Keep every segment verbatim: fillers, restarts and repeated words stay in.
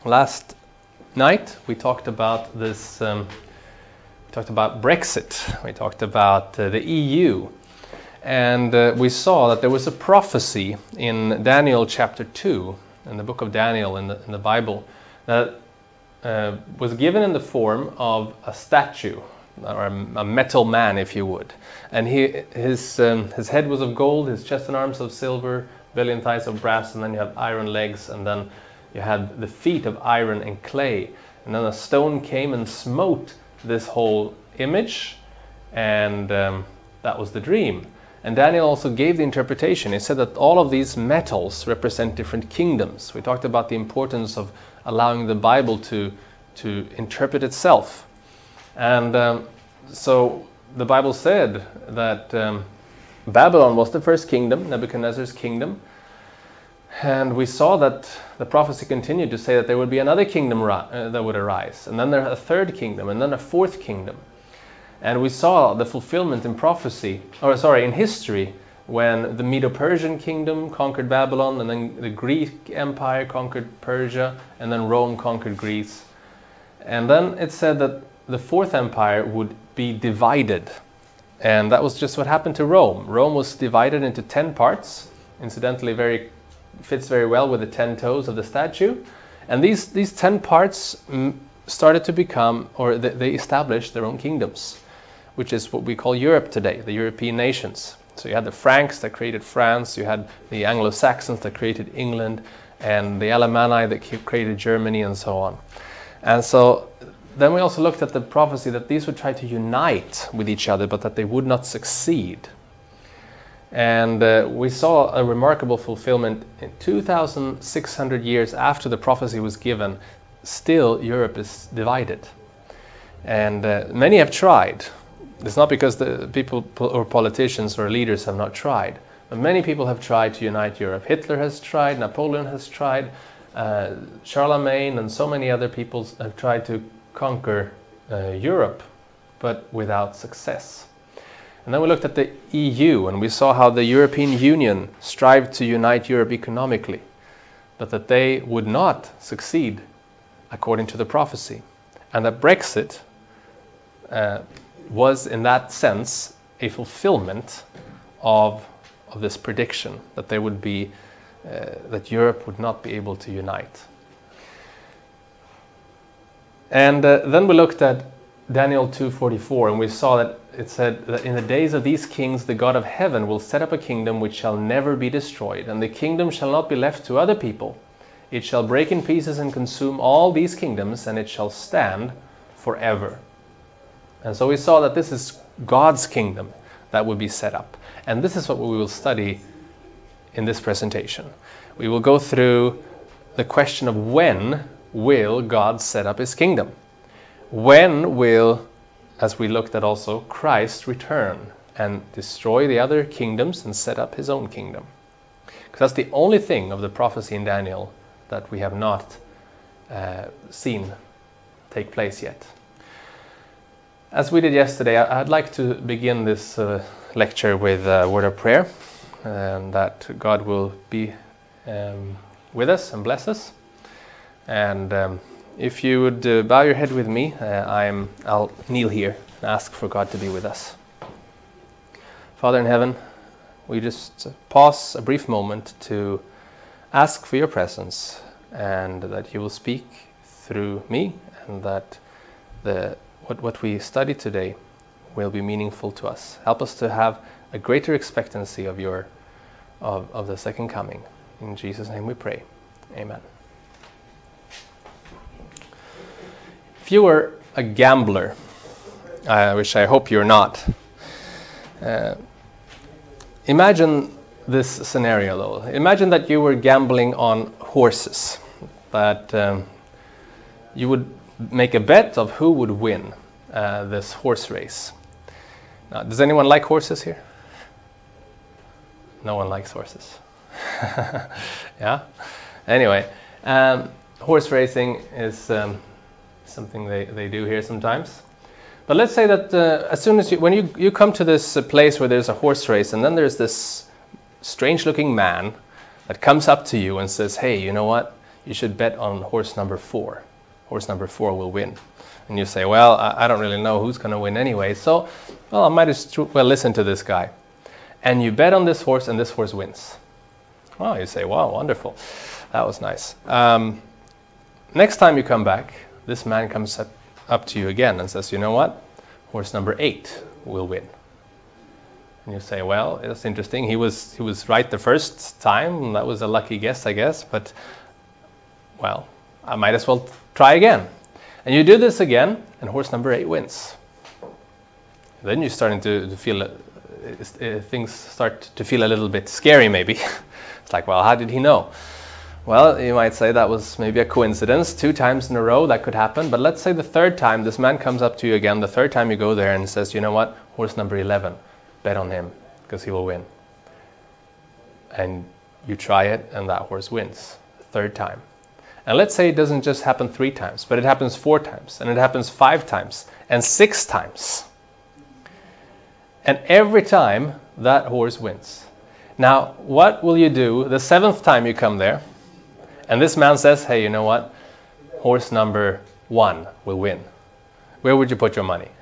Last night we talked about this. Um, we talked about Brexit. We talked about uh, the E U, and uh, we saw that there was a prophecy in Daniel chapter two, in the book of Daniel in the, in the Bible, that uh, was given in the form of a statue, or a, a metal man, if you would. And he, his um, his head was of gold, his chest and arms of silver, billion thighs of brass, and then you have iron legs, and then you had the feet of iron and clay. And then a stone came and smote this whole image, and um, that was the dream. And Daniel also gave the interpretation. He said that all of these metals represent different kingdoms. We talked about the importance of allowing the Bible to, to interpret itself. And um, so the Bible said that um, Babylon was the first kingdom, Nebuchadnezzar's kingdom. And we saw that the prophecy continued to say that there would be another kingdom uh, that would arise, and then there a third kingdom, and then a fourth kingdom. And we saw the fulfillment in prophecy, or sorry, in history, when the Medo-Persian kingdom conquered Babylon, and then the Greek Empire conquered Persia, and then Rome conquered Greece. And then it said that the fourth empire would be divided. And that was just what happened to Rome. Rome was divided into ten parts, incidentally very fits very well with the ten toes of the statue. And these, these ten parts mm, started to become, or they, they established their own kingdoms, which is what we call Europe today, the European nations. So you had the Franks that created France, you had the Anglo-Saxons that created England, and the Alemanni that created Germany, and so on. And so then we also looked at the prophecy that these would try to unite with each other, but that they would not succeed. And uh, we saw a remarkable fulfillment in two thousand six hundred years after the prophecy was given. Still, Europe is divided. And uh, many have tried. It's not because the people or politicians or leaders have not tried, but many people have tried to unite Europe. Hitler has tried, Napoleon has tried, uh, Charlemagne and so many other people have tried to conquer uh, Europe, but without success. And then we looked at the E U, and we saw how the European Union strived to unite Europe economically, but that they would not succeed according to the prophecy. And that Brexit uh, was, in that sense, a fulfillment of, of this prediction, that there would be, uh, that Europe would not be able to unite. And uh, then we looked at Daniel two forty-four, and we saw that it said that in the days of these kings the God of heaven will set up a kingdom which shall never be destroyed, and the kingdom shall not be left to other people. It shall break in pieces and consume all these kingdoms, and it shall stand forever. And so we saw that this is God's kingdom that will be set up. And this is what we will study in this presentation. We will go through the question of when will God set up his kingdom? When will, as we looked at also, Christ return and destroy the other kingdoms and set up his own kingdom? Because that's the only thing of the prophecy in Daniel that we have not uh, seen take place yet. As we did yesterday, I'd like to begin this uh, lecture with a word of prayer, and that God will be um, with us and bless us. And um, if you would uh, bow your head with me, uh, I'm, I'll kneel here and ask for God to be with us. Father in heaven, we just pause a brief moment to ask for your presence, and that you will speak through me, and that the what, what we study today will be meaningful to us. Help us to have a greater expectancy of your of, of the second coming. In Jesus' name we pray. Amen. If you were a gambler, uh, which I hope you're not, uh, imagine this scenario though. Imagine that you were gambling on horses, that um, you would make a bet of who would win uh, this horse race. Now, does anyone like horses here? No one likes horses. Yeah? Anyway, um, horse racing is um, something they, they do here sometimes. But let's say that uh, as soon as you, when you, you come to this uh, place where there's a horse race, and then there's this strange looking man that comes up to you and says, hey, you know what? you should bet on horse number four. Horse number four will win. And you say, well, I, I don't really know who's going to win anyway, so, well, I might as well listen to this guy. And you bet on this horse, and this horse wins. Well, you say, wow, wonderful. That was nice. Um, next time you come back, this man comes up, up to you again and says, you know what? Horse number eight will win. And you say, well, it's interesting. He was, he was right the first time. That was a lucky guess, I guess. But, well, I might as well try again. And you do this again, and horse number eight wins. Then you're starting to, to feel... Uh, uh, things start to feel a little bit scary, maybe. It's like, well, how did he know? Well, you might say that was maybe a coincidence. Two times in a row that could happen. But let's say the third time, this man comes up to you again. The third time you go there and says, you know what? Horse number eleven. Bet on him, because he will win. And you try it, and that horse wins. The third time. And let's say it doesn't just happen three times, but it happens four times, and it happens five times, and six times. And every time, that horse wins. Now, what will you do the seventh time you come there? And this man says, hey, you know what? Horse number one will win. Where would you put your money?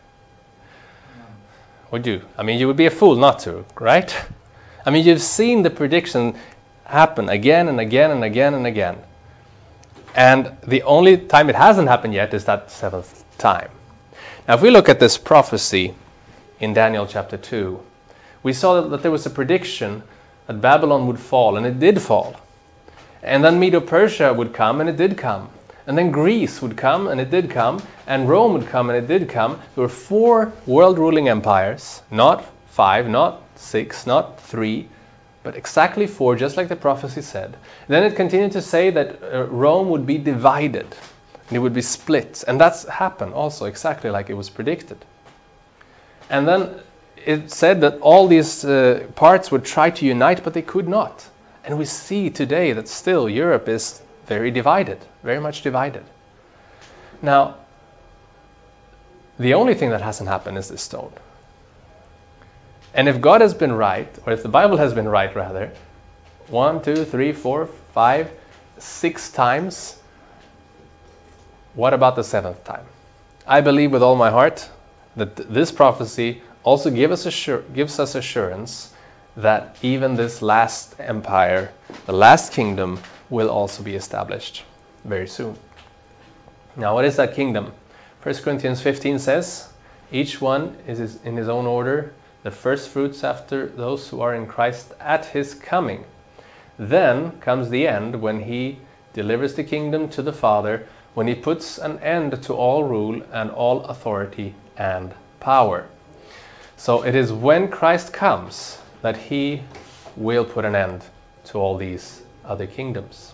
Would you? I mean, you would be a fool not to, right? I mean, you've seen the prediction happen again and again and again and again. And the only time it hasn't happened yet is that seventh time. Now, if we look at this prophecy in Daniel chapter two, we saw that there was a prediction that Babylon would fall, and it did fall. And then Medo-Persia would come, and it did come. And then Greece would come, and it did come. And Rome would come, and it did come. There were four world-ruling empires, not five, not six, not three, but exactly four, just like the prophecy said. Then it continued to say that uh, Rome would be divided, and it would be split. And that's happened also, exactly like it was predicted. And then it said that all these uh, parts would try to unite, but they could not. And we see today that still Europe is very divided, very much divided. Now, the only thing that hasn't happened is this stone. And if God has been right, or if the Bible has been right rather, one, two, three, four, five, six times, what about the seventh time? I believe with all my heart that this prophecy also give us assur- gives us assurance that even this last empire, the last kingdom, will also be established very soon. Now, what is that kingdom? First Corinthians fifteen says, each one is in his own order, the first fruits after those who are in Christ at his coming. Then comes the end, when he delivers the kingdom to the Father, when he puts an end to all rule and all authority and power. So it is when Christ comes that he will put an end to all these other kingdoms.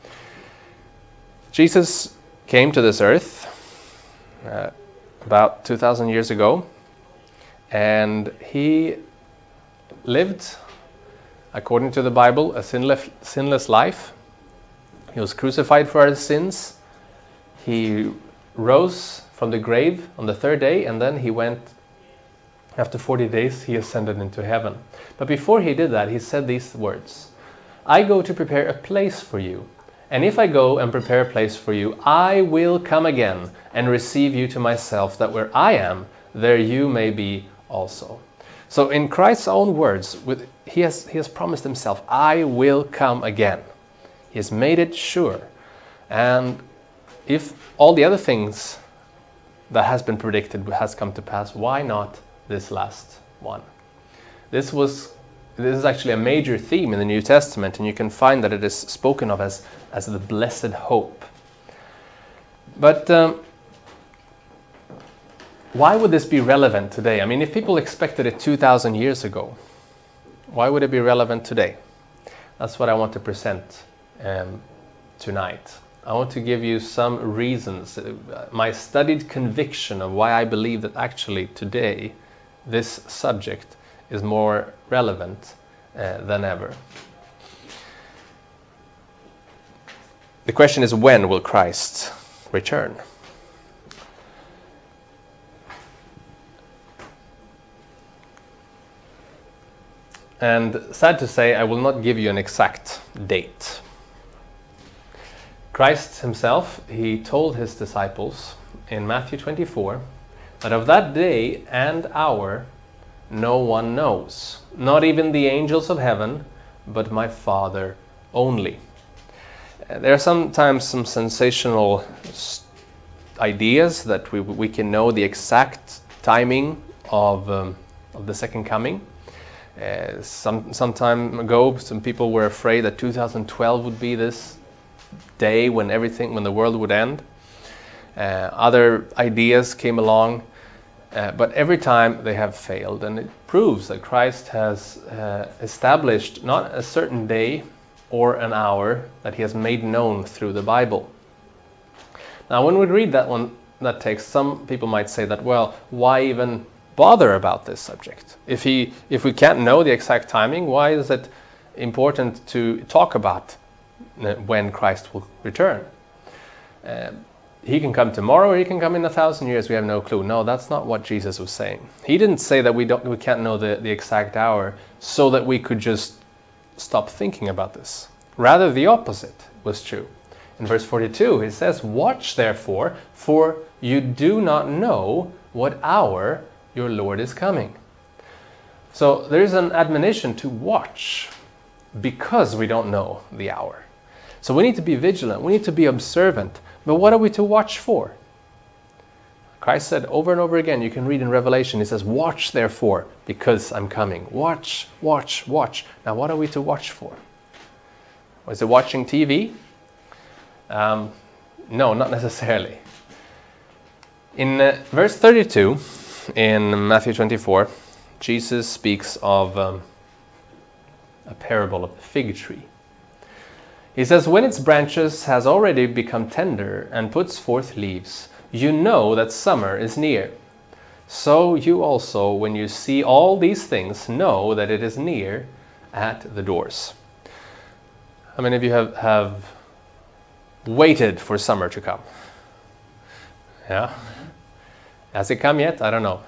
Jesus came to this earth uh, about two thousand years ago, and he lived, according to the Bible, a sinless, sinless life. He was crucified for our sins. He rose from the grave on the third day, and then he went, after forty days, he ascended into heaven. But before he did that, he said these words, I go to prepare a place for you. And if I go and prepare a place for you, I will come again and receive you to myself, that where I am, there you may be also. So in Christ's own words, with, he, has, he has promised himself, I will come again. He has made it sure. And if all the other things that has been predicted has come to pass, why not this last one? This was this is actually a major theme in the New Testament, and you can find that it is spoken of as, as the blessed hope. But um, why would this be relevant today? I mean, if people expected it two thousand years ago, why would it be relevant today? That's what I want to present um, tonight. I want to give you some reasons, uh, my studied conviction of why I believe that actually today this subject is more relevant uh, than ever. The question is, when will Christ return? And sad to say, I will not give you an exact date. Christ himself, he told his disciples in Matthew twenty-four that of that day and hour no one knows, not even the angels of heaven, but my Father only. There are sometimes some sensational ideas that we we can know the exact timing of um, of the second coming. Uh, some some time ago, some people were afraid that two thousand twelve would be this day when everything, when the world would end. Uh, other ideas came along, uh, but every time they have failed, and it proves that Christ has uh, established not a certain day or an hour that he has made known through the Bible. Now, when we read that one, that text, some people might say that, well, why even bother about this subject? If he, if we can't know the exact timing, why is it important to talk about when Christ will return? Uh, he can come tomorrow, or he can come in a thousand years. We have no clue. No, that's not what Jesus was saying. He didn't say that we don't, we can't know the, the exact hour, so that we could just stop thinking about this. Rather, the opposite was true. In verse forty-two, he says, "Watch therefore, for you do not know what hour your Lord is coming." So there is an admonition to watch, because we don't know the hour. So we need to be vigilant, we need to be observant. But what are we to watch for? Christ said over and over again, you can read in Revelation, he says, "Watch therefore, because I'm coming." Watch, watch, watch. Now what are we to watch for? Was it watching T V? Um, no, not necessarily. In uh, verse thirty-two, in Matthew twenty-four, Jesus speaks of um, a parable of the fig tree. He says, "When its branches has already become tender and puts forth leaves, you know that summer is near. So you also, when you see all these things, know that it is near at the doors." How many of you have, have waited for summer to come? Yeah? Has it come yet? I don't know.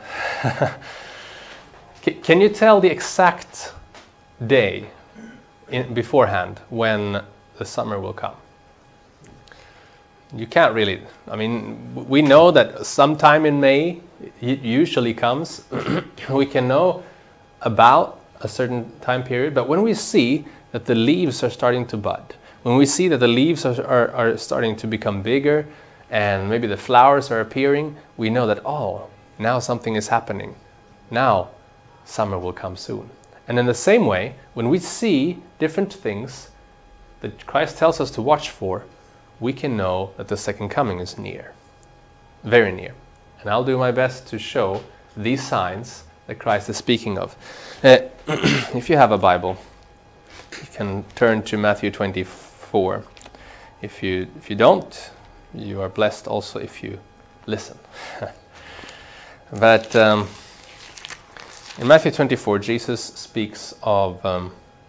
Can you tell the exact day in, beforehand when the summer will come? You can't really. I mean, we know that sometime in May it usually comes. We can know about a certain time period, but when we see that the leaves are starting to bud, when we see that the leaves are, are, are starting to become bigger and maybe the flowers are appearing, we know that, oh, now something is happening. Now summer will come soon. And in the same way, when we see different things that Christ tells us to watch for, we can know that the second coming is near, very near. And I'll do my best to show these signs that Christ is speaking of. Uh, if you have a Bible, you can turn to Matthew twenty-four. If you if you don't, you are blessed also if you listen. But um, in Matthew twenty-four, Jesus speaks of um,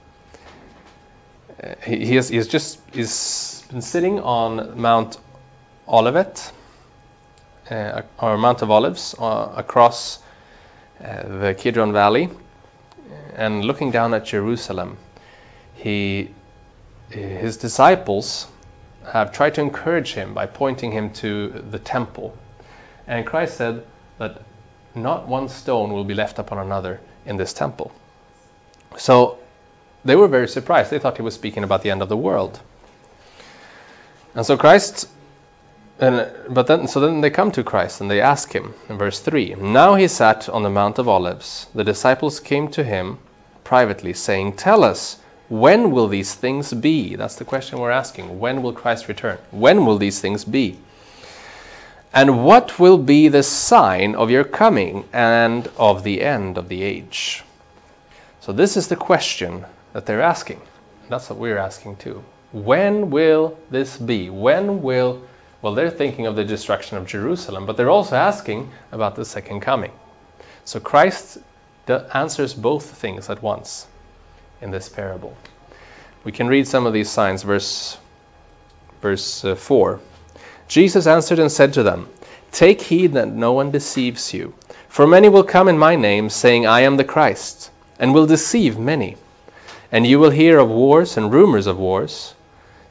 uh, he, he has he's just he's been sitting on Mount Olivet, uh, or Mount of Olives, uh, across uh, the Kidron Valley, and looking down at Jerusalem. He, his disciples have tried to encourage him by pointing him to the temple. And Christ said that not one stone will be left upon another in this temple. So they were very surprised. They thought he was speaking about the end of the world. And so Christ, and, but then, so then they come to Christ and they ask him in verse three, "Now he sat on the Mount of Olives. The disciples came to him privately, saying, 'Tell us, when will these things be?'" That's the question we're asking. When will Christ return? When will these things be? "And what will be the sign of your coming and of the end of the age?" So this is the question that they're asking. That's what we're asking too. When will this be? When will... Well, they're thinking of the destruction of Jerusalem, but they're also asking about the second coming. So Christ answers both things at once in this parable. We can read some of these signs. Verse, verse uh, four. "Jesus answered and said to them, 'Take heed that no one deceives you. For many will come in my name, saying, I am the Christ, and will deceive many. And you will hear of wars and rumors of wars.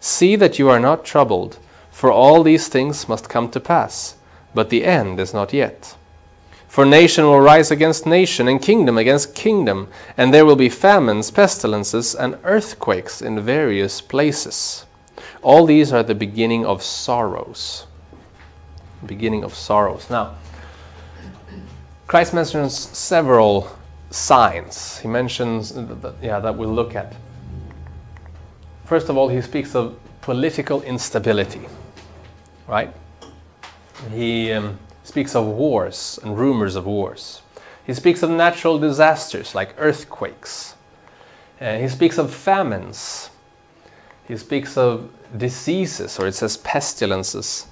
See that you are not troubled, for all these things must come to pass, but the end is not yet. For nation will rise against nation, and kingdom against kingdom, and there will be famines, pestilences, and earthquakes in various places. All these are the beginning of sorrows. Beginning of sorrows. Now, Christ mentions several signs. He mentions, that, yeah, that we'll look at. First of all, he speaks of political instability, right? He um, speaks of wars and rumors of wars. He speaks of natural disasters like earthquakes. Uh, he speaks of famines. He speaks of diseases, or it says pestilences.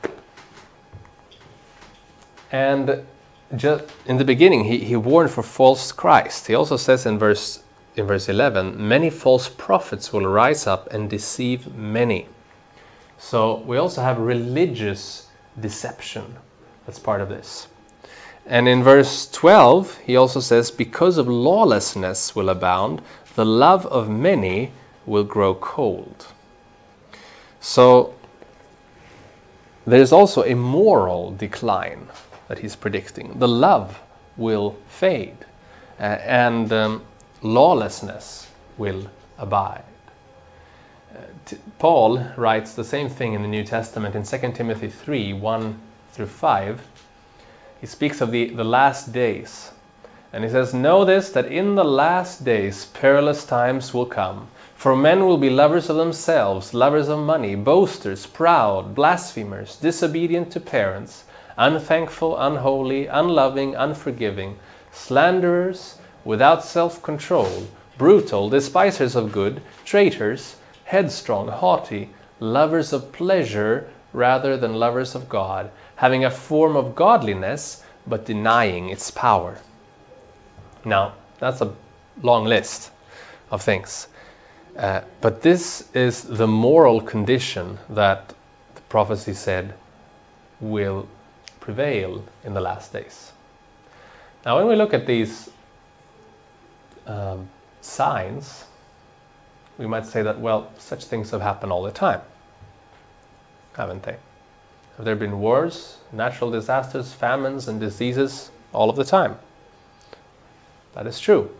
And just in the beginning, he, he warned for false Christ. He also says in verse in verse eleven, many false prophets will rise up and deceive many. So we also have religious deception. That's part of this. And in verse twelve, he also says, because of lawlessness will abound, the love of many will grow cold. So there's also a moral decline that he's predicting. The love will fade, uh, and um, lawlessness will abide. Uh, t- Paul writes the same thing in the New Testament in Second Timothy three, one through five. He speaks of the, the last days. And he says, know this, that in the last days perilous times will come. For men will be lovers of themselves, lovers of money, boasters, proud, blasphemers, disobedient to parents, unthankful, unholy, unloving, unforgiving, slanderers, without self-control, brutal, despisers of good, traitors, headstrong, haughty, lovers of pleasure rather than lovers of God, having a form of godliness, but denying its power. Now, that's a long list of things. Uh, but this is the moral condition that the prophecy said will prevail in the last days. Now, when we look at these um, signs, we might say that, well, such things have happened all the time, haven't they? Have there been wars, natural disasters, famines, and diseases all of the time? That is true.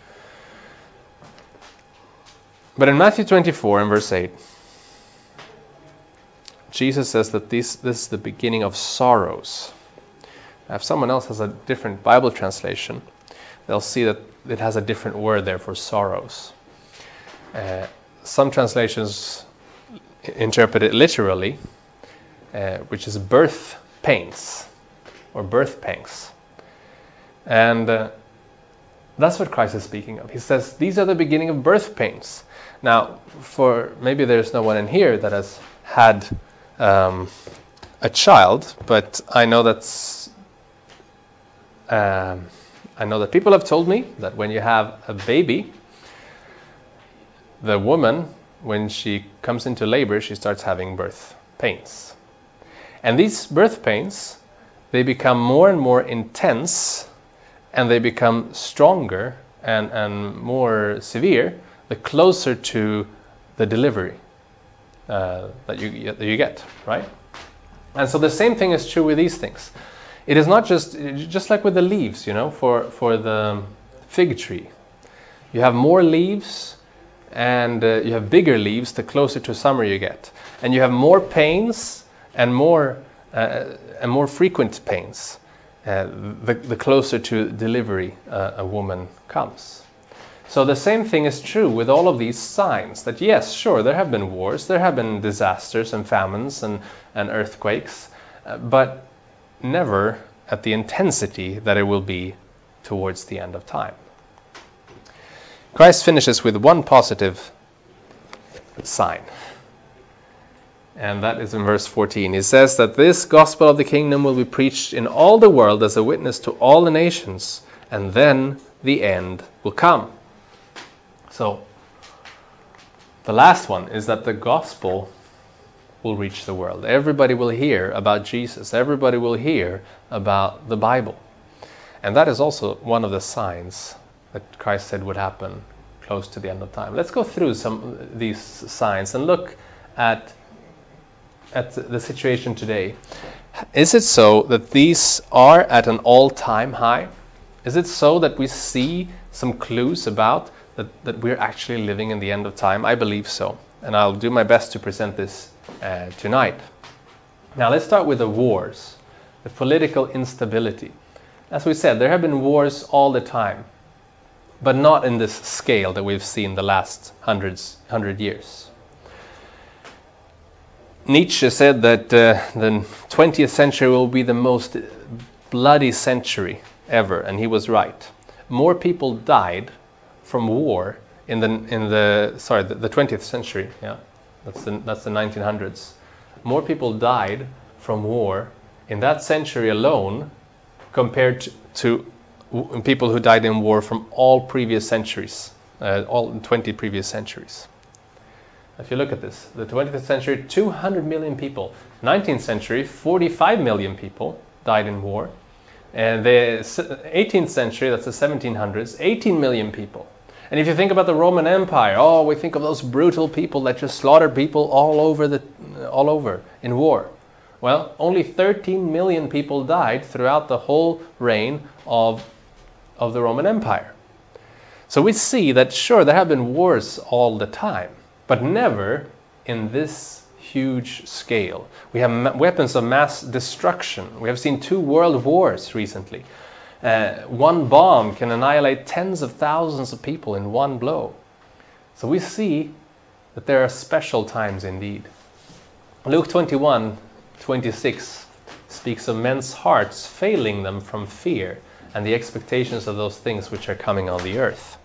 But in Matthew twenty-four and verse eight, Jesus says that this, this is the beginning of sorrows. If someone else has a different Bible translation, they'll see that it has a different word there for sorrows. Uh, some translations interpret it literally, uh, which is birth pains or birth pangs. And uh, that's what Christ is speaking of. He says, these are the beginning of birth pains. Now, for maybe there's no one in here that has had um, a child, but I know that's um, I know that people have told me that when you have a baby, the woman, when she comes into labor, she starts having birth pains. And these birth pains, they become more and more intense, and they become stronger and, and more severe the closer to the delivery uh, that you that you get, right? And so the same thing is true with these things. It is not just just like with the leaves, you know, for for the fig tree. You have more leaves, and uh, you have bigger leaves the closer to summer you get, and you have more pains and more uh, and more frequent pains uh, the the closer to delivery uh, a woman comes. So the same thing is true with all of these signs, that yes, sure, there have been wars, there have been disasters and famines and, and earthquakes, uh, but never at the intensity that it will be towards the end of time. Christ finishes with one positive sign, and that is in verse fourteen. He says that this gospel of the kingdom will be preached in all the world as a witness to all the nations, and then the end will come. So, the last one is that the gospel will reach the world. Everybody will hear about Jesus. Everybody will hear about the Bible. And that is also one of the signs that Christ said would happen close to the end of time. Let's go through some of these signs and look at, at the situation today, is it so that these are at an all-time high? Is it so that we see some clues about that, that we're actually living in the end of time? I believe so, and I'll do my best to present this uh, tonight. Now let's start with the wars, the political instability. As we said, there have been wars all the time, but not in this scale that we've seen the last hundreds, hundred years. Nietzsche said that uh, the twentieth century will be the most bloody century ever, and he was right. More people died from war in the in the sorry the, the twentieth century. Yeah, that's the that's the nineteen hundreds. More people died from war in that century alone compared to, to w- people who died in war from all previous centuries, uh, all twenty previous centuries. If you look at this, the twentieth century, two hundred million people. nineteenth century, forty-five million people died in war. And the eighteenth century, that's the seventeen hundreds, eighteen million people. And if you think about the Roman Empire, oh, we think of those brutal people that just slaughtered people all over the, all over in war. Well, only thirteen million people died throughout the whole reign of, of the Roman Empire. So we see that, sure, there have been wars all the time, but never in this huge scale. We have ma- weapons of mass destruction. We have seen two world wars recently. Uh, one bomb can annihilate tens of thousands of people in one blow. So we see that there are special times indeed. Luke twenty-one twenty-six speaks of men's hearts failing them from fear and the expectations of those things which are coming on the earth.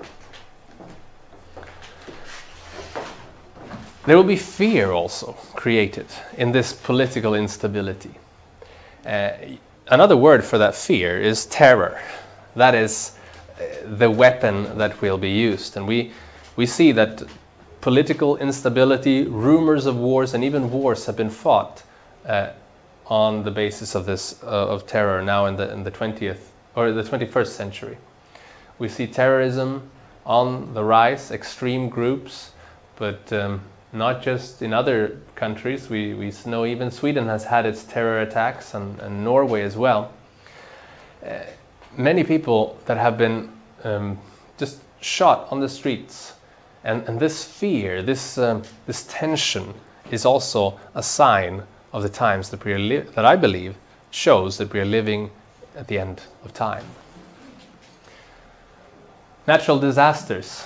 There will be fear also created in this political instability. Uh, another word for that fear is terror. That is uh, the weapon that will be used. And we, we see that political instability, rumors of wars, and even wars have been fought uh, on the basis of this uh, of terror now in the in the twentieth or the twenty-first century. We see terrorism on the rise, extreme groups, but um, not just in other countries. We, we know even Sweden has had its terror attacks, and, and Norway as well. Uh, many people that have been um, just shot on the streets. And, and this fear, this, um, this tension is also a sign of the times that, we are li- that I believe shows that we are living at the end of time. Natural disasters.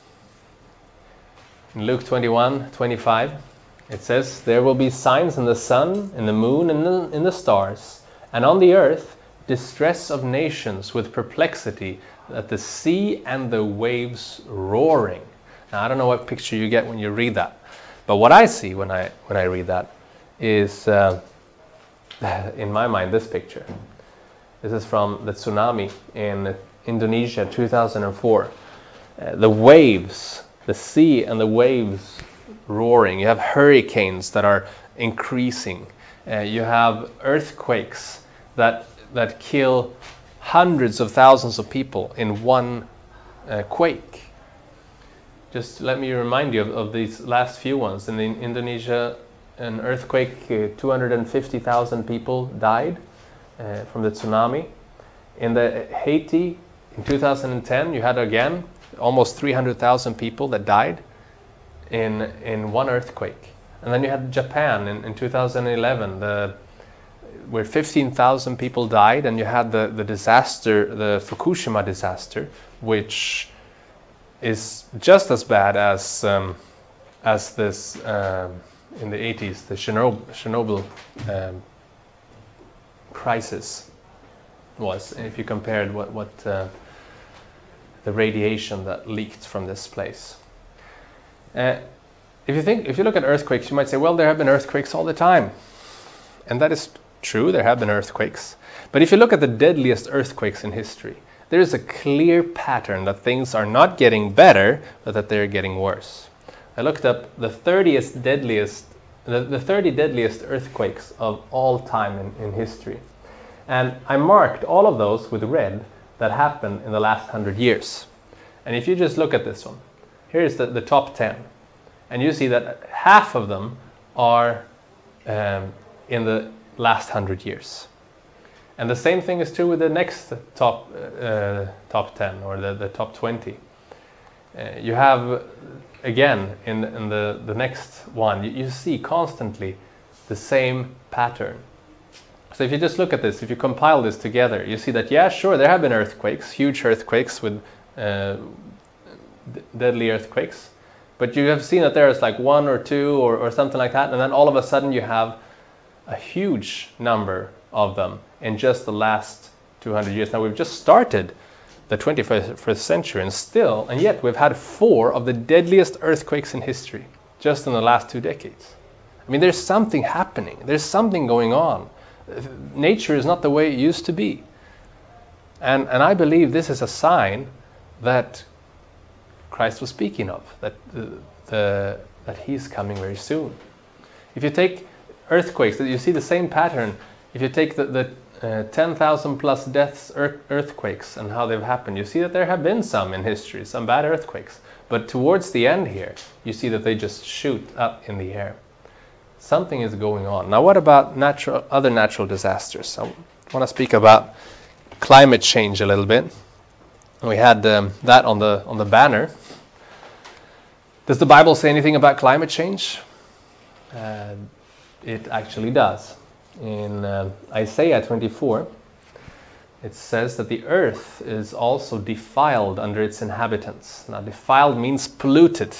In Luke twenty-one twenty-five, it says, "There will be signs in the sun, in the moon, and in, in the stars, and on the earth distress of nations with perplexity, at the sea and the waves roaring." Now, I don't know what picture you get when you read that, but what I see when I when I read that is, uh, in my mind, this picture. This is from the tsunami in Indonesia, two thousand four. Uh, the waves. The sea and the waves roaring. You have hurricanes that are increasing. Uh, you have earthquakes that that kill hundreds of thousands of people in one uh, quake. Just let me remind you of, of these last few ones. In, in Indonesia, an earthquake, uh, two hundred fifty thousand people died uh, from the tsunami. In the Haiti, in two thousand ten, you had again almost three hundred thousand people that died in in one earthquake. And then you had Japan in, in two thousand eleven, the, where fifteen thousand people died, and you had the, the disaster, the Fukushima disaster, which is just as bad as um, as this um, in the eighties, the Chernobyl, Chernobyl um, crisis was, if you compared what, what uh, the radiation that leaked from this place. Uh, if you think, if you look at earthquakes, you might say, well, there have been earthquakes all the time. And that is true, there have been earthquakes. But if you look at the deadliest earthquakes in history, there is a clear pattern that things are not getting better, but that they're getting worse. I looked up the thirtieth deadliest, the, the thirty deadliest earthquakes of all time in, in history. And I marked all of those with red that happened in the last hundred years. And if you just look at this one, here's the, the top ten. And you see that half of them are um, in the last hundred years. And the same thing is true with the next top uh, top ten or the, the top twenty. Uh, you have, again, in, in the, the next one, you, you see constantly the same pattern. So if you just look at this, if you compile this together, you see that, yeah, sure, there have been earthquakes, huge earthquakes with uh, d- deadly earthquakes. But you have seen that there's like one or two or, or something like that, and then all of a sudden you have a huge number of them in just the last two hundred years. Now we've just started the twenty-first century, and still, and yet we've had four of the deadliest earthquakes in history just in the last two decades. I mean, there's something happening. There's something going on. Nature is not the way it used to be. And, and I believe this is a sign that Christ was speaking of, that, the, the, that he's coming very soon. If you take earthquakes, you see the same pattern. If you take the, the uh, ten thousand plus deaths earth, earthquakes and how they've happened, you see that there have been some in history, some bad earthquakes. But towards the end here, you see that they just shoot up in the air. Something is going on. Now what about natural, other natural disasters? I want to speak about climate change a little bit. We had um, that on the on the banner. Does the Bible say anything about climate change? Uh, it actually does. In uh, Isaiah twenty-four, it says that the earth is also defiled under its inhabitants. Now, defiled means polluted.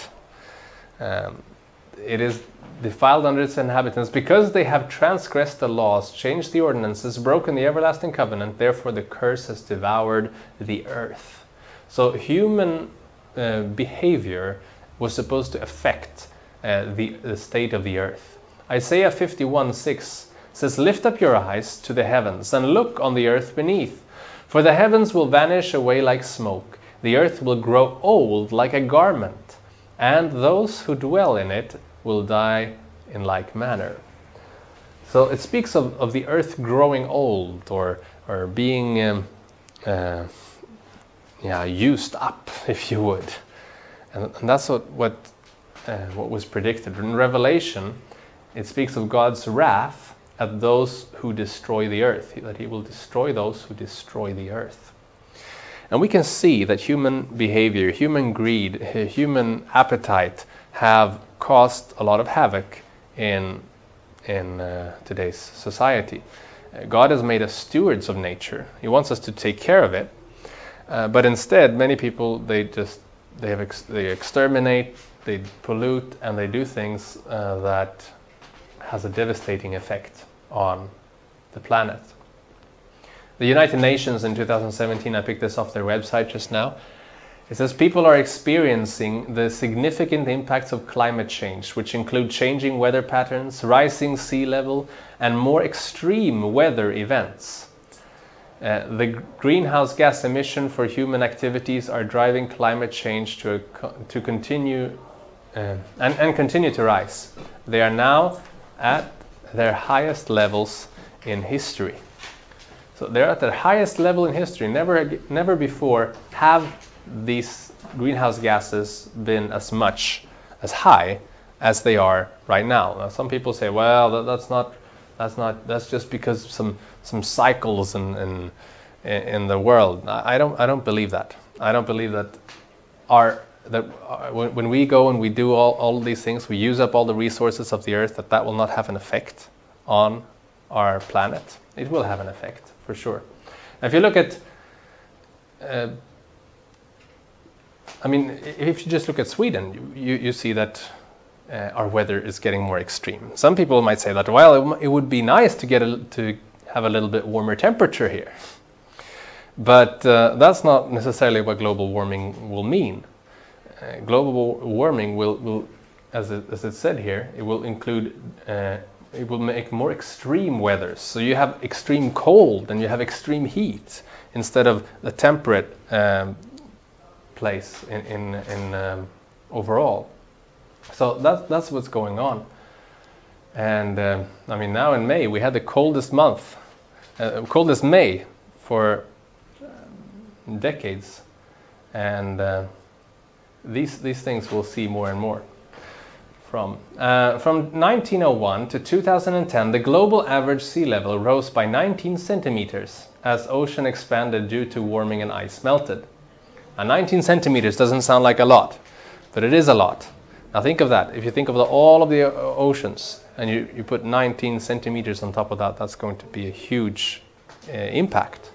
Um, it is defiled under its inhabitants because they have transgressed the laws, changed the ordinances, broken the everlasting covenant. Therefore, the curse has devoured the earth. So, human uh, behavior was supposed to affect uh, the, the state of the earth. Isaiah fifty-one six says, "Lift up your eyes to the heavens and look on the earth beneath. For the heavens will vanish away like smoke. The earth will grow old like a garment, and those who dwell in it will die in like manner." So it speaks of, of the earth growing old, or or being um, uh, yeah, used up, if you would. And, and that's what what, uh, what was predicted. In Revelation, it speaks of God's wrath at those who destroy the earth, that he will destroy those who destroy the earth. And we can see that human behavior, human greed, human appetite have caused a lot of havoc in, in uh, today's society. Uh, God has made us stewards of nature. He wants us to take care of it. Uh, but instead, many people, they just they have ex- they exterminate, they pollute, and they do things uh, that has a devastating effect on the planet. The United Nations in two thousand seventeen, I picked this off their website just now, it says people are experiencing the significant impacts of climate change, which include changing weather patterns, rising sea level, and more extreme weather events. Uh, the greenhouse gas emission for human activities are driving climate change to, a, to continue uh, and, and continue to rise. They are now at their highest levels in history. So they're at their highest level in history. Never, never before have these greenhouse gases been as much, as high as they are right now. Now, some people say, well, that, that's not, that's not, that's just because some some cycles in in, in the world. I don't, I don't believe that. I don't believe that our that when, when we go and we do all, all these things, we use up all the resources of the earth, that that will not have an effect on our planet. It will have an effect, for sure. Now, if you look at, uh, I mean, if you just look at Sweden, you, you see that uh, our weather is getting more extreme. Some people might say that, well, it, it would be nice to get a, to have a little bit warmer temperature here. But uh, that's not necessarily what global warming will mean. Uh, global warming will, will as, it, as it said here, it will include, uh, it will make more extreme weather. So you have extreme cold and you have extreme heat instead of the temperate um, place in, in, in um, overall. So that's, that's what's going on. And uh, I mean, now in May, we had the coldest month, uh, coldest May for um, decades. And uh, these, these things we'll see more and more. from? Uh, from nineteen oh one to two thousand ten, the global average sea level rose by nineteen centimeters as ocean expanded due to warming and ice melted. Now, nineteen centimeters doesn't sound like a lot, but it is a lot. Now think of that. If you think of the, all of the oceans and you, you put nineteen centimeters on top of that, that's going to be a huge uh, impact.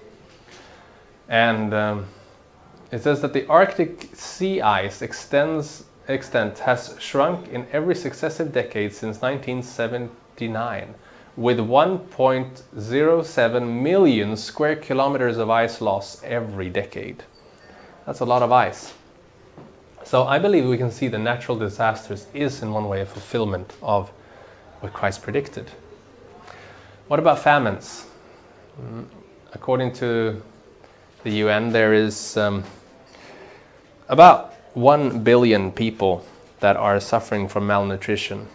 And um, it says that the Arctic sea ice extends extent has shrunk in every successive decade since nineteen seventy-nine, with one point zero seven million square kilometers of ice loss every decade. That's a lot of ice. So I believe we can see the natural disasters is in one way a fulfillment of what Christ predicted. What about famines? According to the U N, there is um, about one billion people that are suffering from malnutrition.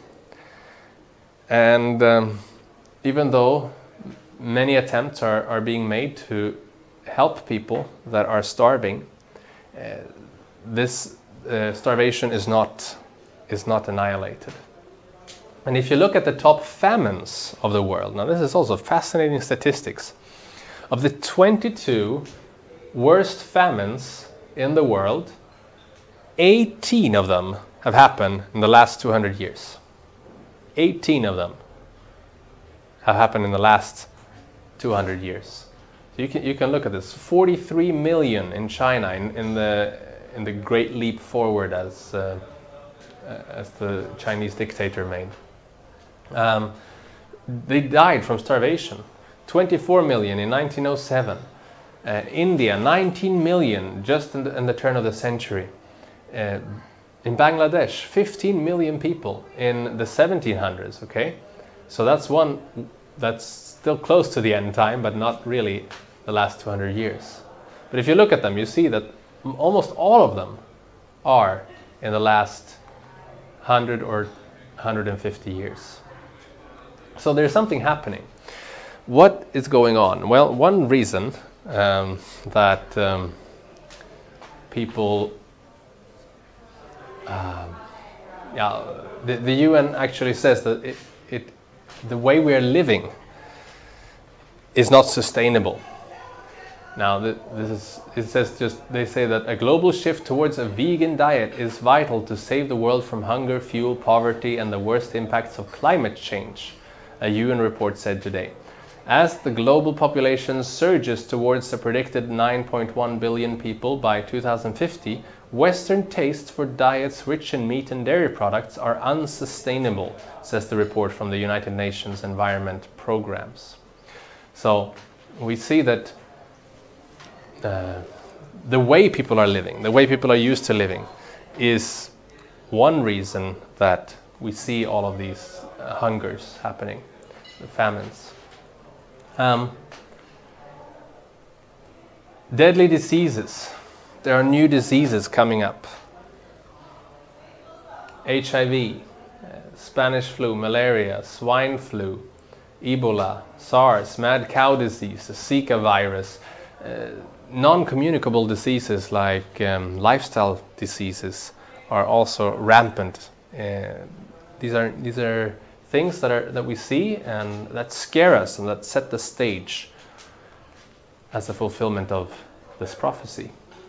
And um, even though many attempts are, are being made to help people that are starving, uh, this uh, starvation is not, is not annihilated. And if you look at the top famines of the world, now this is also fascinating statistics. Of the twenty-two worst famines in the world, eighteen of them have happened in the last two hundred years. eighteen of them have happened in the last two hundred years. So you can you can look at this. forty-three million in China in, in the in the Great Leap Forward, as uh, as the Chinese dictator made. Um, they died from starvation. twenty-four million in nineteen oh seven. Uh, India, nineteen million just in the, in the turn of the century. Uh, in Bangladesh, fifteen million people in the seventeen hundreds, okay? So that's one that's still close to the end time, but not really the last two hundred years. But if you look at them, you see that almost all of them are in the last one hundred or one hundred fifty years. So there's something happening. What is going on? Well, one reason um, that um, people Um, yeah, the, the U N actually says that it, it, the way we are living is not sustainable. Now, the, this is, it says just they say that a global shift towards a vegan diet is vital to save the world from hunger, fuel poverty, and the worst impacts of climate change, a U N report said today. As the global population surges towards a predicted nine point one billion people by two thousand fifty, Western tastes for diets rich in meat and dairy products are unsustainable, says the report from the United Nations Environment Programs. So we see that uh, the way people are living, the way people are used to living, is one reason that we see all of these uh, hungers happening, the famines. Um, deadly diseases. There are new diseases coming up. H I V, uh, Spanish flu, malaria, swine flu, Ebola, SARS, mad cow disease, the Zika virus, uh, non-communicable diseases like um, lifestyle diseases are also rampant. Uh, these are these are things that are that we see and that scare us and that set the stage as a fulfillment of this prophecy.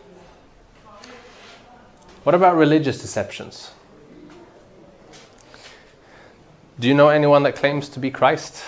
What about religious deceptions? Do you know anyone that claims to be Christ?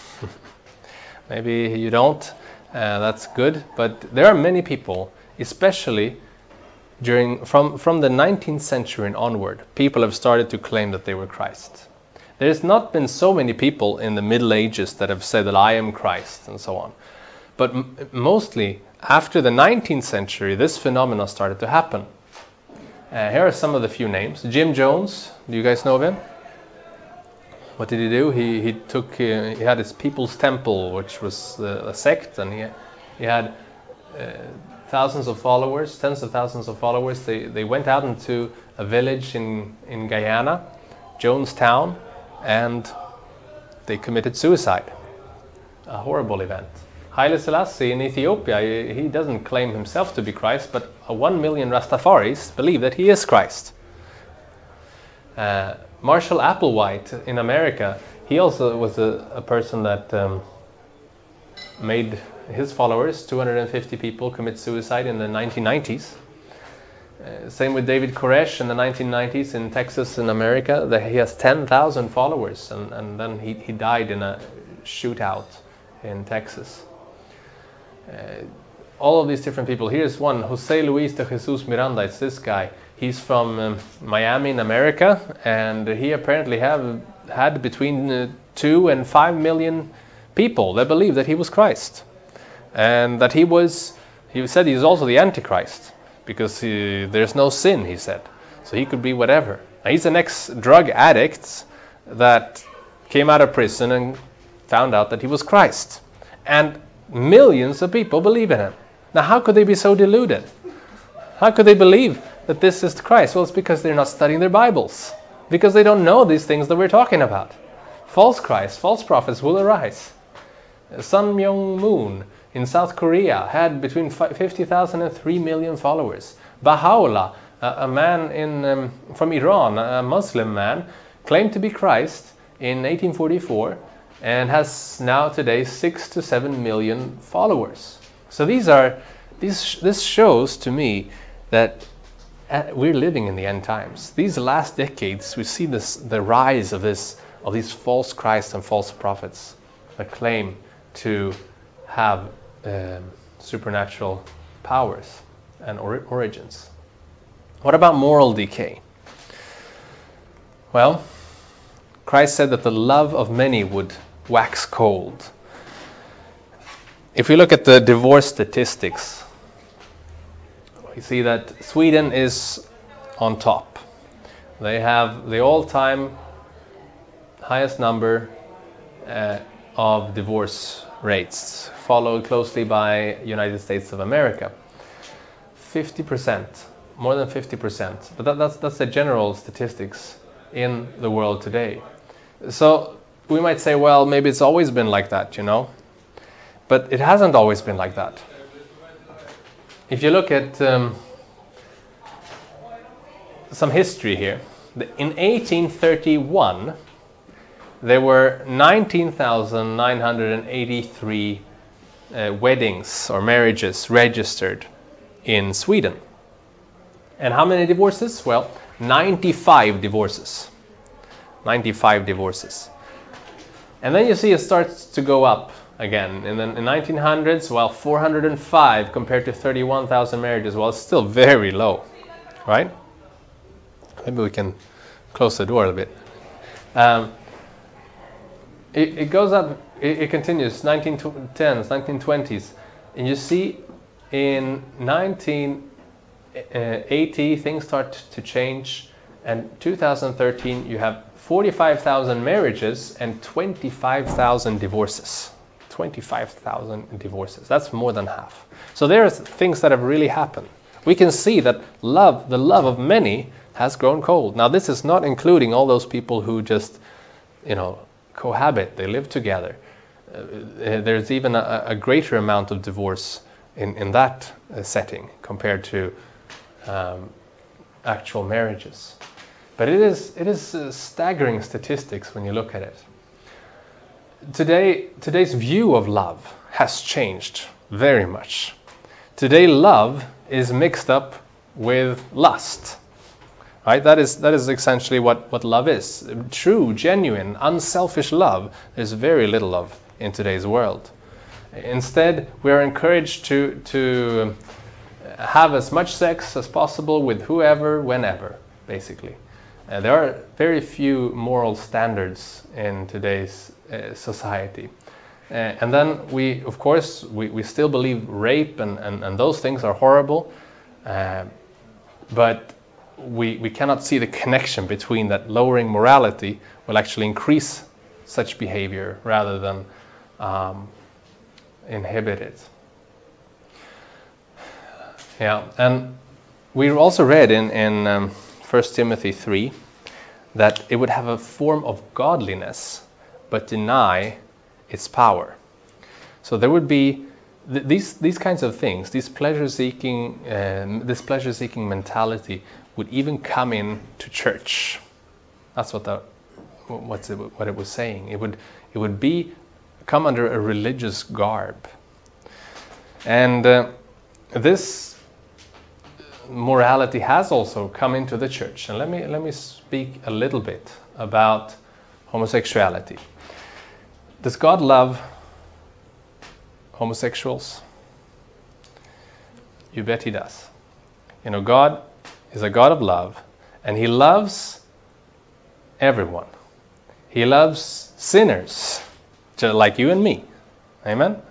Maybe you don't. Uh, that's good. But there are many people, especially during from, from the nineteenth century and onward, people have started to claim that they were Christ. There's not been so many people in the Middle Ages that have said that I am Christ and so on. But m- mostly after the nineteenth century, this phenomenon started to happen. Uh, here are some of the few names. Jim Jones, do you guys know of him? What did he do? He he took uh, he had his People's Temple, which was uh, a sect, and he he had uh, thousands of followers, tens of thousands of followers. They they went out into a village in in Guyana, Jonestown, and they committed suicide. A horrible event. Haile Selassie in Ethiopia, he doesn't claim himself to be Christ, but one million Rastafaris believe that he is Christ. Uh, Marshall Applewhite in America, he also was a, a person that um, made his followers, two hundred fifty people, commit suicide in the nineteen nineties. Uh, same with David Koresh in the nineteen nineties in Texas in America. That he has ten thousand followers, and, and then he, he died in a shootout in Texas. Uh, all of these different people. Here's one, Jose Luis de Jesus Miranda. It's this guy. He's from um, Miami in America, and he apparently have had between uh, two and five million people that believe that he was Christ, and that he was. He said he's also the Antichrist because he, there's no sin. He said so he could be whatever. Now, he's an ex-drug addict that came out of prison and found out that he was Christ, and millions of people believe in him. Now, how could they be so deluded? How could they believe that this is Christ? Well, it's because they're not studying their Bibles, because they don't know these things that we're talking about. False Christ, false prophets will arise. Sun Myung-moon in South Korea had between fifty thousand and three million followers. Baha'u'llah, a, a man in, um, from Iran, a Muslim man, claimed to be Christ in eighteen forty-four and has now today six to seven million followers. So these are, these, this shows to me that we're living in the end times. These last decades, we see this, the rise of this, of these false Christs and false prophets that claim to have um, supernatural powers and or- origins. What about moral decay? Well, Christ said that the love of many would wax cold. If we look at the divorce statistics, we see that Sweden is on top. They have the all-time highest number uh, of divorce rates, followed closely by United States of America. fifty percent, more than fifty percent. But that, that's, that's the general statistics in the world today. So we might say, well, maybe it's always been like that, you know. But it hasn't always been like that. If you look at um, some history here, in eighteen thirty-one, there were nineteen thousand nine hundred eighty-three uh, weddings or marriages registered in Sweden. And how many divorces? Well, ninety-five divorces. ninety-five divorces. And then you see it starts to go up again. And then in nineteen hundreds, well, four hundred five compared to thirty-one thousand marriages. Well, it's still very low, right? Maybe we can close the door a bit. Um, it, it goes up, it, it continues, nineteen tens, nineteen twenties. And you see in nineteen eighty, things start to change. And two thousand thirteen, you have forty-five thousand marriages and twenty-five thousand divorces. twenty-five thousand divorces. That's more than half. So there are things that have really happened. We can see that love, the love of many, has grown cold. Now, this is not including all those people who just, you know, cohabit. They live together. Uh, there's even a, a greater amount of divorce in, in that uh, setting compared to um, actual marriages. But it is it is uh, staggering statistics when you look at it. Today, today's view of love has changed very much. Today, love is mixed up with lust. Right? That is that is essentially what, what love is. True, genuine, unselfish love, there's very little of in today's world. Instead, we are encouraged to, to have as much sex as possible with whoever, whenever, basically. Uh, there are very few moral standards in today's uh, society. Uh, and then we, of course, we, we still believe rape and, and, and those things are horrible. Uh, but we, we cannot see the connection between that. Lowering morality will actually increase such behavior rather than um, inhibit it. Yeah, and we also read in, in um, First Timothy three that it would have a form of godliness but deny its power. So there would be th- these these kinds of things, these pleasure-seeking, um, this pleasure-seeking mentality would even come in to church. That's what the what's it, what it was saying. It would it would be come under a religious garb, and uh, this morality has also come into the church. And let me let me speak a little bit about homosexuality. Does God love homosexuals? You bet he does. You know, God is a God of love, and he loves everyone. He loves sinners, just like you and me. Amen?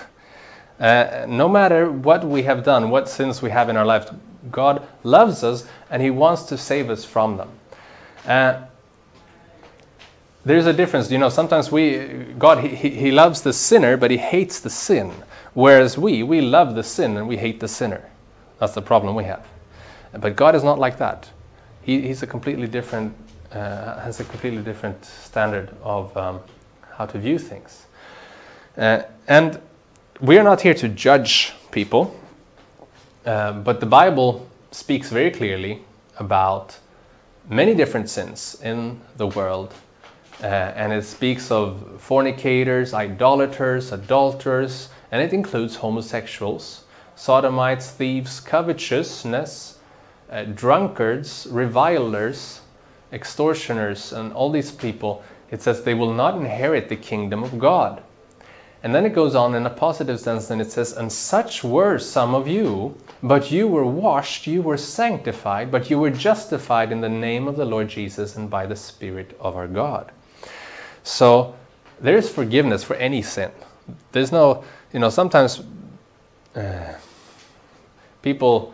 Uh, no matter what we have done, what sins we have in our life, God loves us, and he wants to save us from them. Uh, there's a difference. You know, sometimes we, God, he, he, he loves the sinner, but he hates the sin. Whereas we, we love the sin and we hate the sinner. That's the problem we have. But God is not like that. He, he's a completely different, uh, has a completely different standard of um, how to view things. Uh, and we are not here to judge people, uh, but the Bible speaks very clearly about many different sins in the world. Uh, and it speaks of fornicators, idolaters, adulterers, and it includes homosexuals, sodomites, thieves, covetousness, uh, drunkards, revilers, extortioners, and all these people. It says they will not inherit the kingdom of God. And then it goes on in a positive sense, and it says, and such were some of you, but you were washed, you were sanctified, but you were justified in the name of the Lord Jesus and by the Spirit of our God. So there is forgiveness for any sin. There's no, you know, sometimes uh, people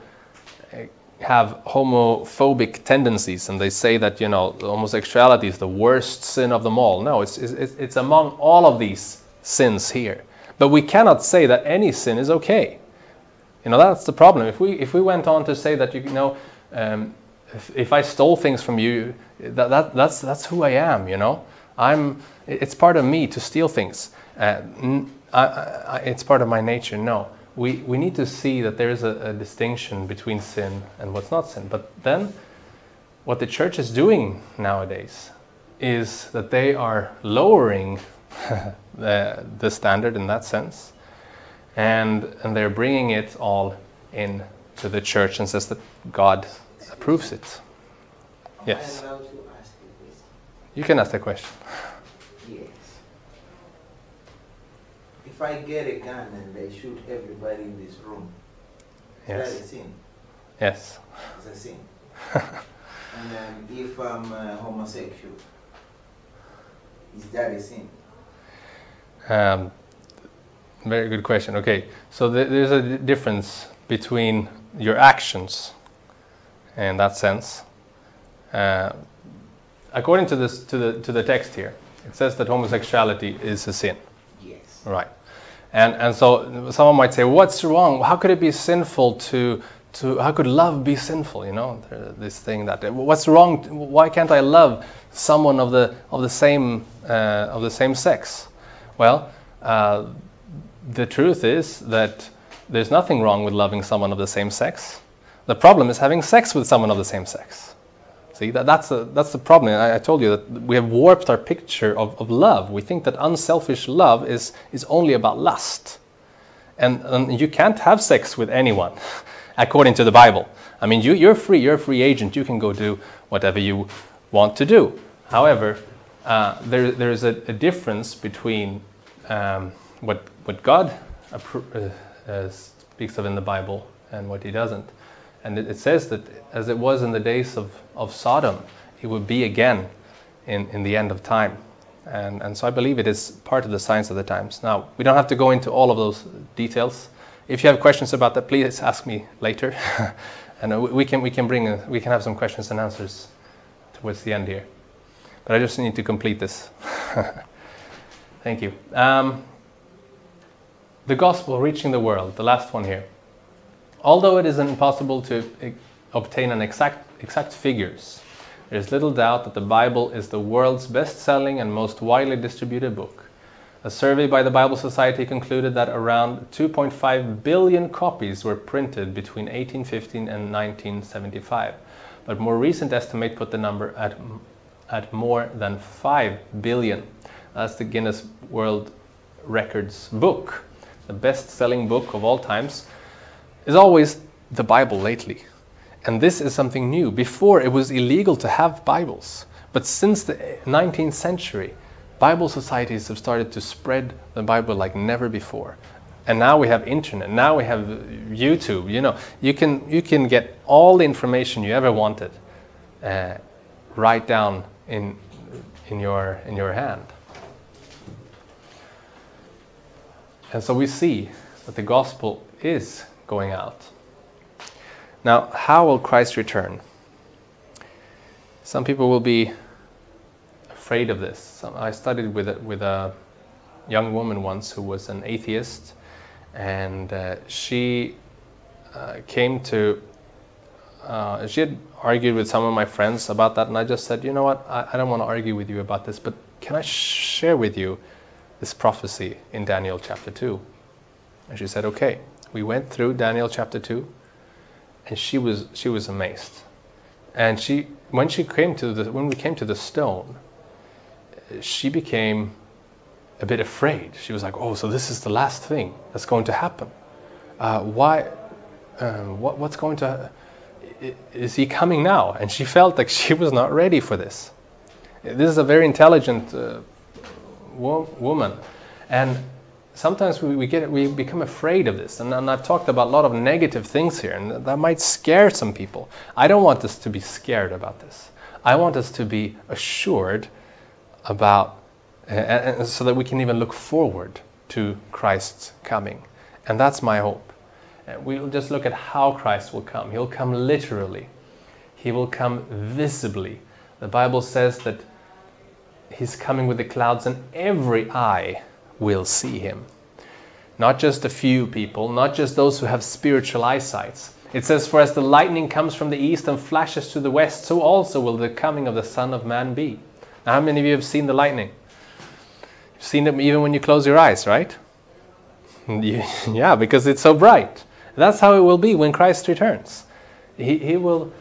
have homophobic tendencies, and they say that, you know, homosexuality is the worst sin of them all. No, it's it's, it's among all of these sins here. But we cannot say that any sin is okay. You know, that's the problem. If we if we went on to say that, you know, um, if, if I stole things from you, that, that that's that's who I am. You know, I'm. It's part of me to steal things. Uh, I, I, it's part of my nature. No, we we need to see that there is a, a distinction between sin and what's not sin. But then, what the church is doing nowadays is that they are lowering the the standard in that sense, and and they're bringing it all in to the church and says that God approves it. Yes. Am I allowed to ask you a question? You can ask the question. Yes. If I get a gun and I shoot everybody in this room, Yes. is that a sin? Yes. It's a sin. And then if I'm uh, homosexual, is that a sin? Um, very good question. Okay, so th- there's a d- difference between your actions in that sense. Uh, according to this, to the to the text here, it says that homosexuality is a sin. Yes. Right. And and so someone might say, what's wrong? How could it be sinful to to? How could love be sinful? You know, this thing that what's wrong? Why can't I love someone of the of the same uh, of the same sex? Well, uh, the truth is that there's nothing wrong with loving someone of the same sex. The problem is having sex with someone of the same sex. See, that, that's, a, that's the problem. I, I told you that we have warped our picture of, of love. We think that unselfish love is, is only about lust. And, and you can't have sex with anyone, according to the Bible. I mean, you, you're free. You're a free agent. You can go do whatever you want to do. However, uh, there, there is a, a difference between um, what, what God appro- uh, uh, speaks of in the Bible and what he doesn't. And it, it says that as it was in the days of, of Sodom, it would be again in, in the end of time. And, and so I believe it is part of the signs of the times. Now, we don't have to go into all of those details. If you have questions about that, please ask me later. And we can, we can bring, a, we can have some questions and answers towards the end here. But I just need to complete this. Thank you. Um, the gospel reaching the world, the last one here. Although it is impossible to e- obtain an exact, exact figures, there is little doubt that the Bible is the world's best-selling and most widely distributed book. A survey by the Bible Society concluded that around two point five billion copies were printed between eighteen fifteen and nineteen seventy-five, but more recent estimate put the number at at more than five billion. That's the Guinness World Records book. The best-selling book of all times is always the Bible lately. And this is something new. Before, it was illegal to have Bibles. But since the nineteenth century, Bible societies have started to spread the Bible like never before. And now we have internet, now we have YouTube, you know, you can you can get all the information you ever wanted uh, right down in in your in your hand. And so we see that the gospel is going out. Now, how will Christ return? Some people will be afraid of this. Some, I studied with a, with a young woman once who was an atheist, and uh, she uh, came to, uh, she had argued with some of my friends about that, and I just said, you know what, I, I don't want to argue with you about this, but can I share with you this prophecy in Daniel chapter two? And she said, okay. We went through Daniel chapter two, and she was she was amazed. And she when she came to the when we came to the stone, she became a bit afraid. She was like, oh, so this is the last thing that's going to happen. Uh, why? Uh, what, what's going to? Is he coming now? And she felt like she was not ready for this. This is a very intelligent uh, wo- woman, and sometimes we, we get we become afraid of this. And, and I've talked about a lot of negative things here, and that might scare some people. I don't want us to be scared about this. I want us to be assured about, uh, and so that we can even look forward to Christ's coming. And that's my hope. Uh, we'll just look at how Christ will come. He'll come literally. He will come visibly. The Bible says that he's coming with the clouds, and every eye will see him. Not just a few people, not just those who have spiritual eyesight. It says, for as the lightning comes from the east and flashes to the west, so also will the coming of the Son of Man be. Now, how many of you have seen the lightning? You've seen it even when you close your eyes, right? Yeah, because it's so bright. That's how it will be when Christ returns. He, he will,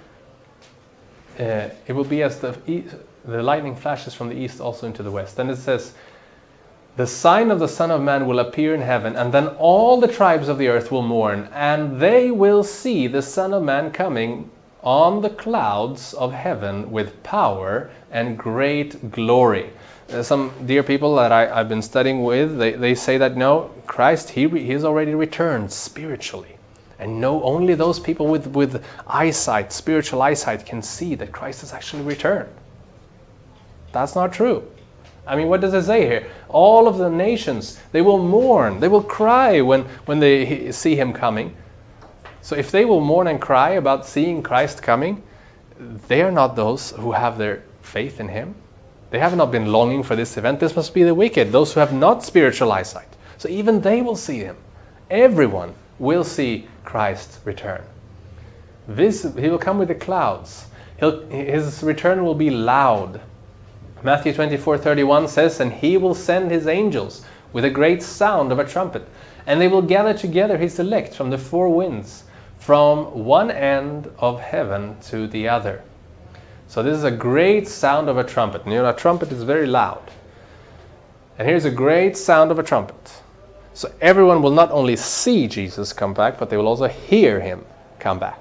uh, it will be as the, the lightning flashes from the east also into the west. And it says, the sign of the Son of Man will appear in heaven, and then all the tribes of the earth will mourn, and they will see the Son of Man coming on the clouds of heaven with power and great glory. Uh, some dear people that I, I've been studying with, they, they say that no, Christ, he, he has already returned spiritually. And no, only those people with, with eyesight, spiritual eyesight, can see that Christ has actually returned. That's not true. I mean, what does it say here? All of the nations, they will mourn, they will cry when, when they see him coming. So if they will mourn and cry about seeing Christ coming, they are not those who have their faith in him. They have not been longing for this event. This must be the wicked, those who have not spiritual eyesight. So even they will see him. Everyone will see Christ return. This, he will come with the clouds. He'll, his return will be loud. Matthew twenty-four thirty-one says, and he will send his angels with a great sound of a trumpet, and they will gather together his elect from the four winds, from one end of heaven to the other. So this is a great sound of a trumpet. And you know, a trumpet is very loud. And here's a great sound of a trumpet. So everyone will not only see Jesus come back, but they will also hear him come back.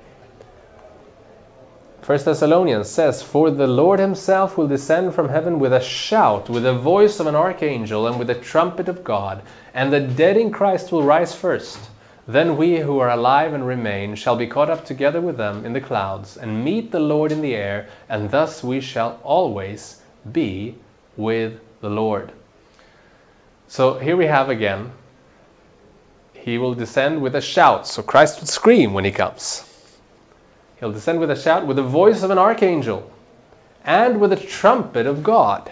First Thessalonians says, for the Lord himself will descend from heaven with a shout, with the voice of an archangel, and with the trumpet of God, and the dead in Christ will rise first. Then we who are alive and remain shall be caught up together with them in the clouds, and meet the Lord in the air, and thus we shall always be with the Lord. So here we have again, he will descend with a shout. So Christ would scream when he comes. He'll descend with a shout, with the voice of an archangel, and with a trumpet of God.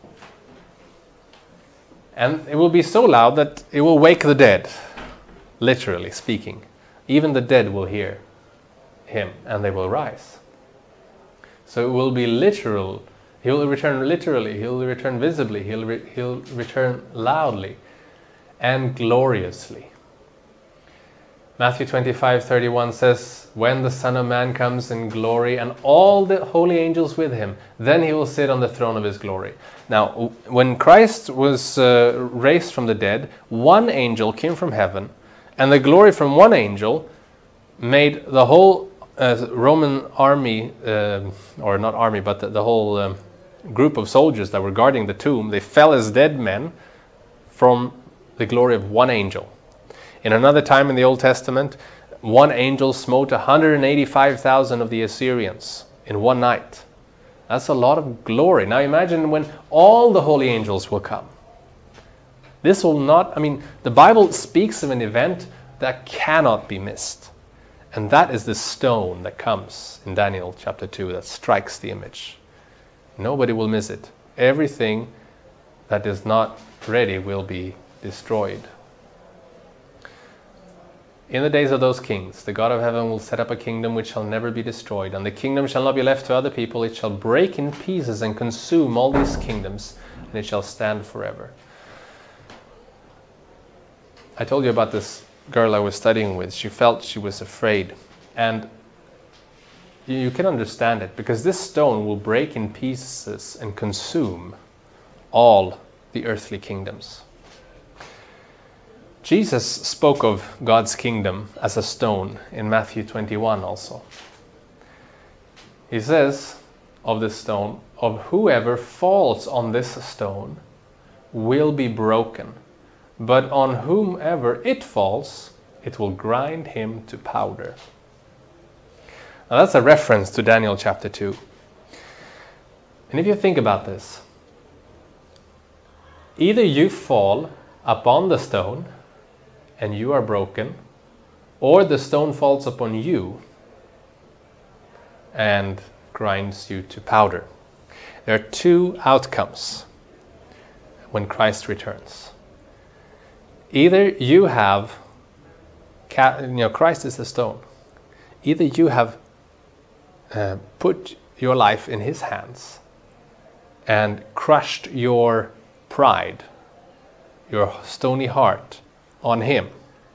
And it will be so loud that it will wake the dead, literally speaking. Even the dead will hear him, and they will rise. So it will be literal. He will return literally, he will return visibly, he'll, re- he'll return loudly and gloriously. Matthew twenty-five thirty-one says, when the Son of Man comes in glory and all the holy angels with him, then he will sit on the throne of his glory. Now, when Christ was uh, raised from the dead, one angel came from heaven, and the glory from one angel made the whole uh, Roman army, uh, or not army, but the, the whole um, group of soldiers that were guarding the tomb, they fell as dead men from the glory of one angel. In another time in the Old Testament, one angel smote one hundred eighty-five thousand of the Assyrians in one night. That's a lot of glory. Now imagine when all the holy angels will come. This will not, I mean, the Bible speaks of an event that cannot be missed. And that is the stone that comes in Daniel chapter two that strikes the image. Nobody will miss it. Everything that is not ready will be destroyed. In the days of those kings, the God of heaven will set up a kingdom which shall never be destroyed, and the kingdom shall not be left to other people. It shall break in pieces and consume all these kingdoms, and it shall stand forever. I told you about this girl I was studying with. She felt she was afraid, and you can understand it, because this stone will break in pieces and consume all the earthly kingdoms. Jesus spoke of God's kingdom as a stone in Matthew twenty-one also. He says of this stone, of whoever falls on this stone will be broken, but on whomever it falls, it will grind him to powder. Now that's a reference to Daniel chapter two. And if you think about this, either you fall upon the stone and you are broken, or the stone falls upon you and grinds you to powder. There are two outcomes when Christ returns. Either you have, you know, Christ is the stone. Either you have uh, put your life in his hands and crushed your pride, your stony heart, on him,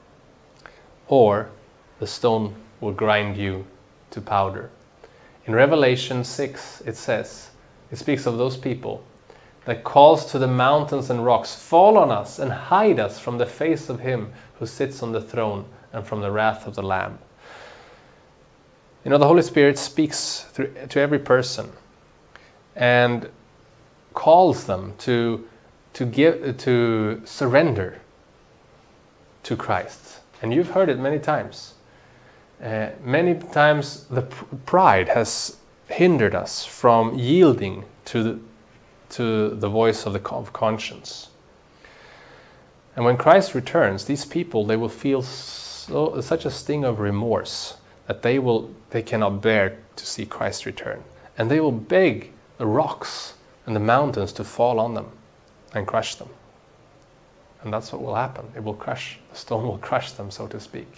or the stone will grind you to powder. In Revelation six it says, it speaks of those people that calls to the mountains and rocks, fall on us and hide us from the face of him who sits on the throne and from the wrath of the Lamb. You know, the Holy Spirit speaks through, to every person and calls them to to give to surrender to Christ. And you've heard it many times. Uh, many times the pr- pride has hindered us from yielding to the, to the voice of the of conscience. And when Christ returns, these people, they will feel so, such a sting of remorse that they will they cannot bear to see Christ return. And they will beg the rocks and the mountains to fall on them and crush them. And that's what will happen. It will crush, the stone will crush them, so to speak.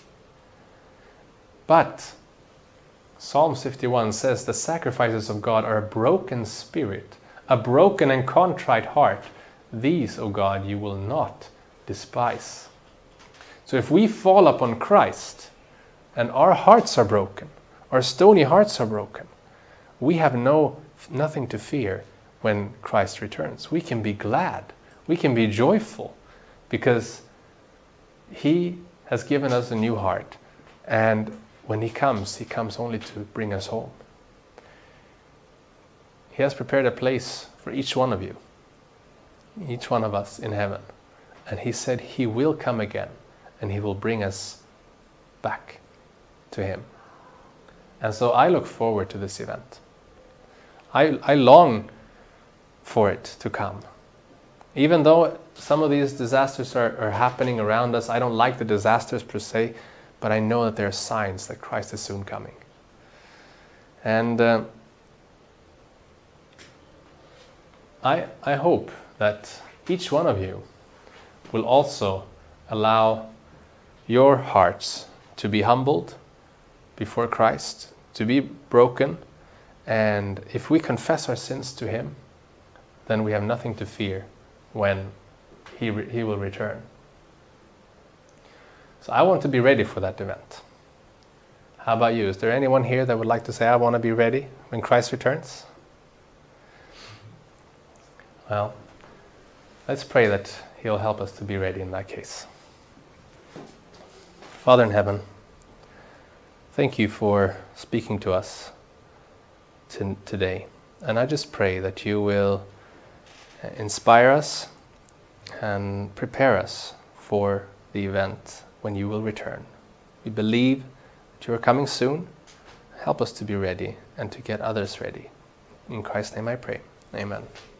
But Psalm fifty-one says the sacrifices of God are a broken spirit, a broken and contrite heart. These, O God, you will not despise. So if we fall upon Christ and our hearts are broken, our stony hearts are broken, we have no nothing to fear when Christ returns. We can be glad. We can be joyful, because he has given us a new heart, and when he comes, he comes only to bring us home. He has prepared a place for each one of you, each one of us in heaven, and he said he will come again and he will bring us back to him. And so I look forward to this event. I, I long for it to come. Even though some of these disasters are, are happening around us, I don't like the disasters per se, but I know that there are signs that Christ is soon coming. And uh, I, I hope that each one of you will also allow your hearts to be humbled before Christ, to be broken, and if we confess our sins to him, then we have nothing to fear when he, re- he will return. So I want to be ready for that event. How about you? Is there anyone here that would like to say, I want to be ready when Christ returns? Well, let's pray that He'll help us to be ready in that case. Father in heaven, thank you for speaking to us t- today. And I just pray that you will inspire us and prepare us for the event when you will return. We believe that you are coming soon. Help us to be ready and to get others ready. In Christ's name I pray. Amen.